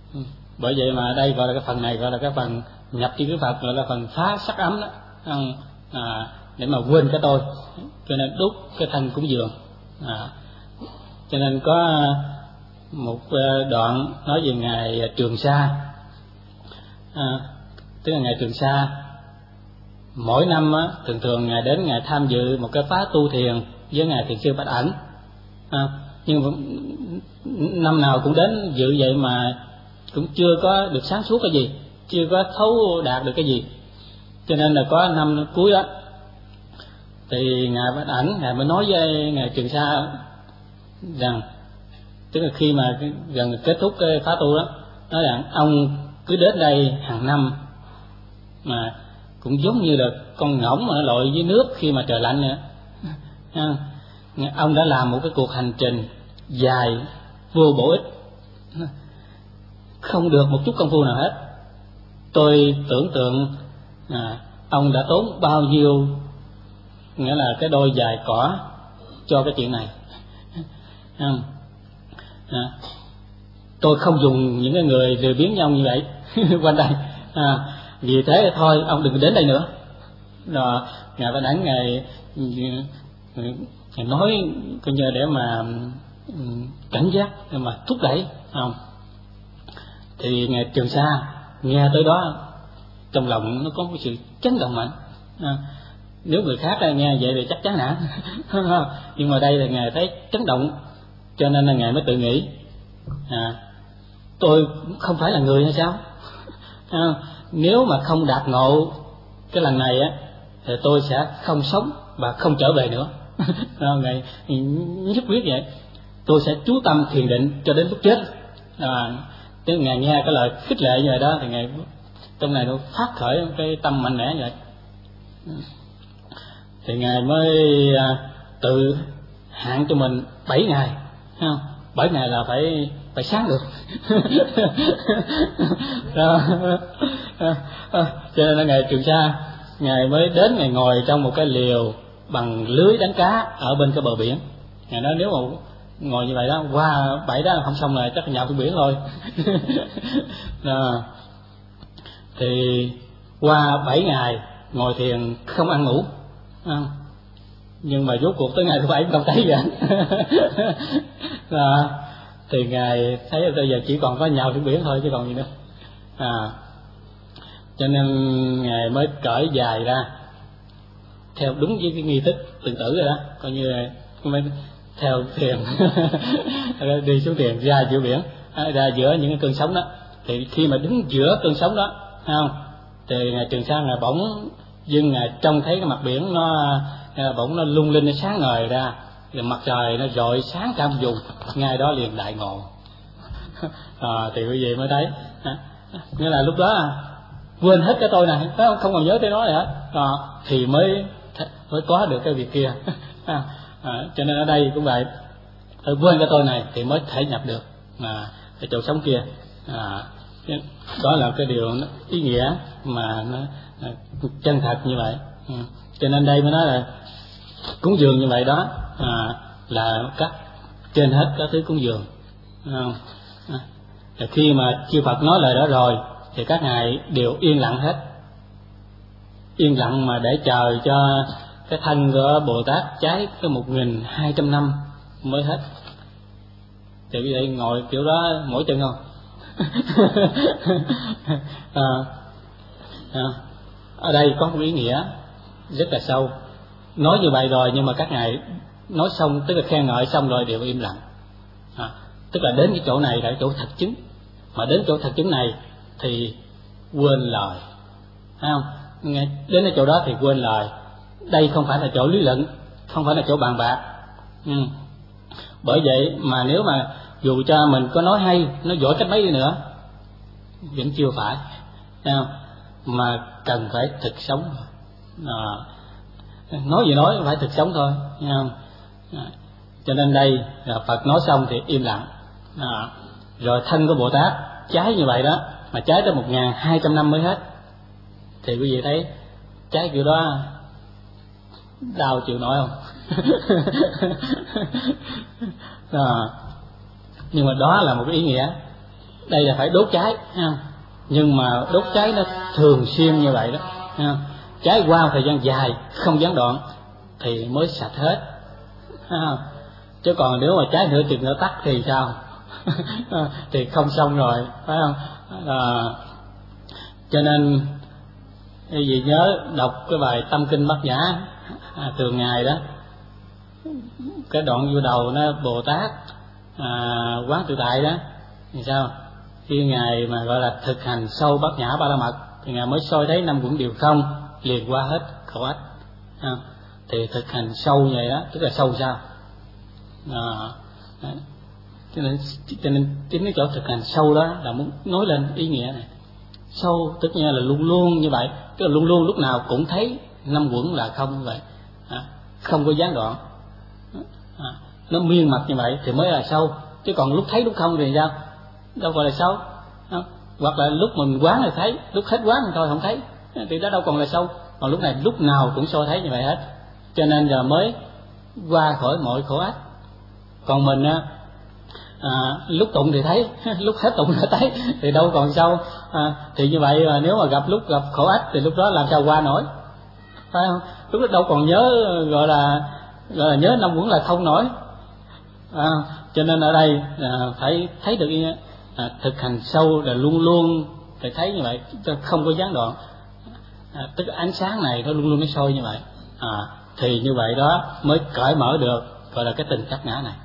Bởi vậy mà đây gọi là cái phần này gọi là cái phần nhập chi kiến Phật, gọi là phần phá sắc ấm đó, để mà quên cái tôi, cho nên đúc cái thân cúng dường. Cho nên có một đoạn nói về ngài Trường Sa, tức là ngài Trường Sa mỗi năm thường ngài đến ngài tham dự một cái khóa tu thiền với ngài thiền sư Bạch Ảnh, nhưng năm nào cũng đến dự vậy mà cũng chưa có được sáng suốt cái gì, chưa có thấu đạt được cái gì. Cho nên là có năm cuối đó thì ngài Bạch Ảnh ngài mới nói với ngài Trường Sa rằng, tức là khi mà gần kết thúc cái khóa tu đó, nói rằng ông cứ đến đây hàng năm mà cũng giống như là con ngỗng mà lội dưới nước khi mà trời lạnh nữa. Ông đã làm một cái cuộc hành trình dài vô bổ ích, không được một chút công phu nào hết. Tôi tưởng tượng ông đã tốn bao nhiêu, nghĩa là cái đôi giày cỏ cho cái chuyện này. Tôi không dùng những cái người lười biếng như ông như vậy quanh đây, vì thế thôi ông đừng đến đây nữa. Rồi ngài Bạch Ảnh ngài nói coi như để mà cảnh giác, để mà thúc đẩy, không? Thì ngài Trường Sa nghe tới đó trong lòng nó có một sự chấn động mạnh. Nếu người khác nghe vậy thì chắc chắn nản, nhưng mà đây là ngài thấy chấn động, cho nên là ngài mới tự nghĩ tôi không phải là người hay sao? Nếu mà không đạt ngộ cái lần này thì tôi sẽ không sống và không trở về nữa. Ngài nhất quyết vậy, tôi sẽ chú tâm thiền định cho đến lúc chết. Tức ngài nghe cái lời khích lệ như vậy đó thì ngài trong này nó phát khởi cái tâm mạnh mẽ như vậy, thì ngài mới tự hạn cho mình 7 ngày, không? 7 ngày là phải sáng được. Cho nên là ngài Trường Sa ngài mới đến, ngài ngồi trong một cái liều bằng lưới đánh cá ở bên cái bờ biển. Ngài nói nếu mà ngồi như vậy đó qua 7 đó không xong rồi chắc nhào xuống biển thôi. Thì qua 7 ngày ngồi thiền không ăn ngủ, nhưng mà rốt cuộc tới ngày thứ 7 không thấy gì. Thì ngài thấy là bây giờ chỉ còn có nhào xuống biển thôi chứ còn gì nữa. Cho nên ngài mới cởi giày ra theo đúng với cái nghi thức tự tử rồi đó, coi như là mới theo thiền đi xuống thiền ra giữa biển, ra giữa những cái cơn sóng đó. Thì khi mà đứng giữa cơn sóng đó, không, thì ngài Trường Sa ngài bỗng dưng ngài trông thấy cái mặt biển nó bỗng nó lung linh, nó sáng ngời ra, rồi mặt trời nó rọi sáng cả một vùng, ngay đó liền đại ngộ. Thì quý vị mới thấy, nghĩa là lúc đó quên hết cái tôi này, không còn nhớ tới nó nữa, thì mới có được cái việc kia. Cho nên ở đây cũng vậy, phải quên cái tôi này thì mới thể nhập được cái chỗ sống kia. Đó là cái điều ý nghĩa mà nó chân thật như vậy. Cho nên đây mới nói là cúng dường như vậy đó là các trên hết các thứ cúng dường. Khi mà chư Phật nói lời đó rồi thì các ngài đều yên lặng hết, yên lặng mà để chờ cho cái thân của Bồ Tát cháy cái 1200 năm mới hết. Thì quý vị ngồi kiểu đó mỏi chân không? Ở đây có một ý nghĩa rất là sâu. Nói như vậy rồi nhưng mà các ngài nói xong, tức là khen ngợi xong rồi đều im lặng. Tức là đến cái chỗ này là chỗ thật chứng, mà đến chỗ thật chứng này thì quên lời, thấy không? Đến cái chỗ đó thì quên lời. Đây không phải là chỗ lý luận, không phải là chỗ bàn bạc. Bởi vậy mà nếu mà dù cho mình có nói hay, nói giỏi cách mấy đi nữa vẫn chưa phải, thấy không? Mà cần phải thực sống. Nói gì nói phải thực sống thôi, thấy không? Cho nên đây là Phật nói xong thì im lặng. Rồi thân của Bồ Tát cháy như vậy đó, mà cháy tới 1200 năm mới hết. Thì quý vị thấy cháy kiểu đó đau chịu nổi không? Nhưng mà đó là một cái ý nghĩa đây là phải đốt cháy ha. Nhưng mà đốt cháy nó thường xuyên như vậy đó ha. Cháy qua thời gian dài không gián đoạn thì mới sạch hết ha. Chứ còn nếu mà cháy nửa chừng nửa tắt thì sao? Thì không xong rồi, phải không? Cho nên quý vị nhớ đọc cái bài Tâm Kinh Bát Nhã thường ngày đó, cái đoạn vô đầu nó Bồ Tát quán tự tại đó thì sao? Khi ngài mà gọi là thực hành sâu Bát Nhã Ba La Mật thì ngài mới soi thấy năm uẩn đều không, liền qua hết khẩu ách. Thì thực hành sâu như vậy đó, tức là sâu sao? Cho nên chính cái chỗ thực hành sâu đó là muốn nói lên ý nghĩa này. Sâu tức là luôn luôn như vậy, tức là luôn luôn lúc nào cũng thấy năm uẩn là không như vậy, không có gián đoạn, nó miên mật như vậy thì mới là sâu. Chứ còn lúc thấy lúc không thì sao? Đâu gọi là sâu. Hoặc là lúc mình quán thì thấy, lúc hết quán thì thôi không thấy, thì đó đâu còn là sâu. Còn lúc này lúc nào cũng soi thấy như vậy hết, cho nên giờ mới qua khỏi mọi khổ ách. Còn mình lúc tụng thì thấy, lúc hết tụng thì thấy, thì đâu còn sâu. Thì như vậy nếu mà lúc gặp khổ ách thì lúc đó làm sao qua nổi, phải không? Lúc đó đâu còn nhớ gọi là nhớ năm uẩn là không nổi. Cho nên ở đây phải thấy được thực hành sâu là luôn luôn phải thấy như vậy, không có gián đoạn. Tức ánh sáng này nó luôn luôn nó soi như vậy, thì như vậy đó mới cởi mở được gọi là cái tình chấp ngã này.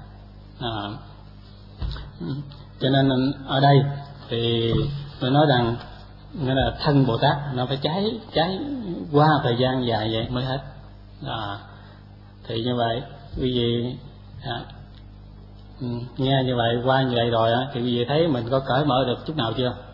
Cho nên ở đây thì tôi nói rằng nghĩa là thân Bồ Tát nó phải cháy qua thời gian dài vậy mới hết. Thì như vậy quý vị nghe như vậy, qua như vậy rồi thì quý vị thấy mình có cởi mở được chút nào chưa?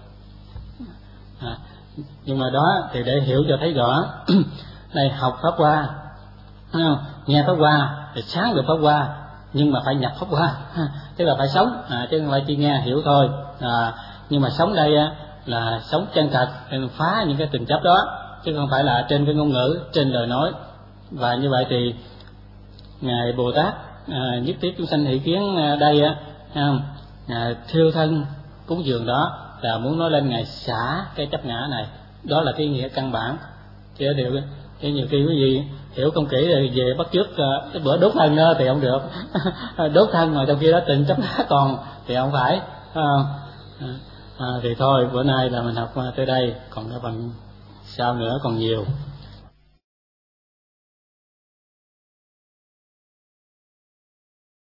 Nhưng mà đó thì để hiểu cho thấy rõ đây học Pháp Hoa, nghe Pháp Hoa thì sáng được Pháp Hoa, nhưng mà phải nhập Pháp Hoa, tức là phải sống, chứ không phải chỉ nghe hiểu thôi. Nhưng mà sống đây là sống chân thật, phá những cái tình chấp đó, chứ không phải là trên cái ngôn ngữ, trên lời nói. Và như vậy thì ngài Bồ Tát nhất thiết chúng sanh hỷ kiến đây thiêu thân cúng dường đó là muốn nói lên ngài xả cái chấp ngã này, đó là cái nghĩa căn bản. Chứ nhiều khi quý vị hiểu không kỹ rồi về bắt chước cái bữa đốt thân thì không được. Đốt thân mà trong khi đó tình chấp ngã còn thì không phải. Thì thôi bữa nay là mình học tới đây, còn cái phần sau nữa còn nhiều.